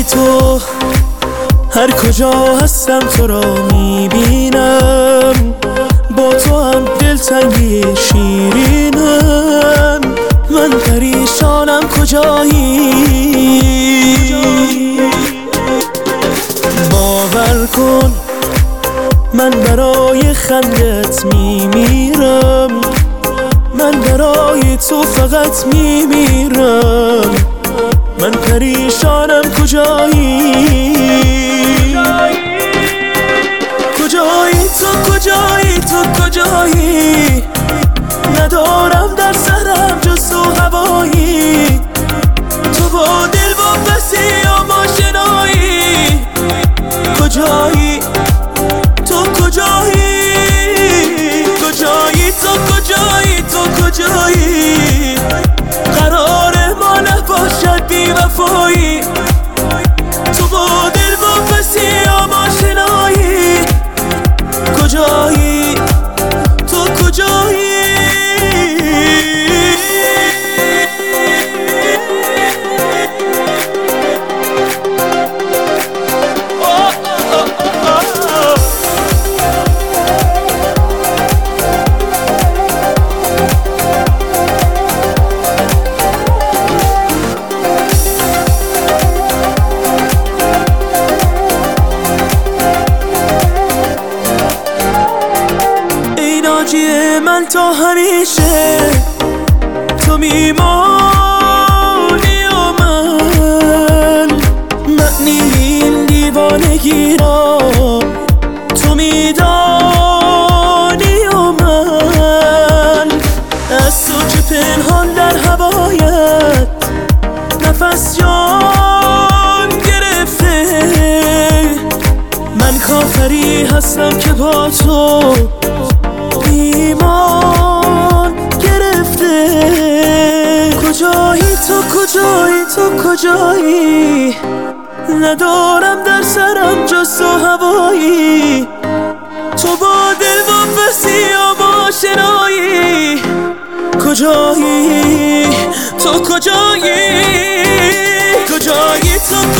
تو هر کجا هستم تو را میبینم، با تو هم دلتنگی شیرینم. من پریشانم کجایی، باور کن من برای خندت میمیرم، من برای تو فقط میمیرم. من پریشانم کجایی، کجایی تو، کجایی تو، کجایی؟ ندارم در سرم جز تو هوایی، تو با دل واپسی یا آشنایی. کجایی تو، کجایی؟ کجایی تو، کجایی تو، کجایی؟ قرار ما نباشد بی وفایی، تو با دل واپسی یا آشنایی. کجایی تو، کجایی؟ من تا همیشه تو میمانی و من معنی این دیوانگی را تو میدانی و من از تو که پنهان در هوایت نفس جان گرفته. من کافری هستم که با تو ایمان گرفته. کجایی تو، کجایی تو، کجایی؟ ندارم در سرم جز تو هوایی، تو با دل واپسی یا آشنایی. کجایی تو، کجایی؟ کجایی تو،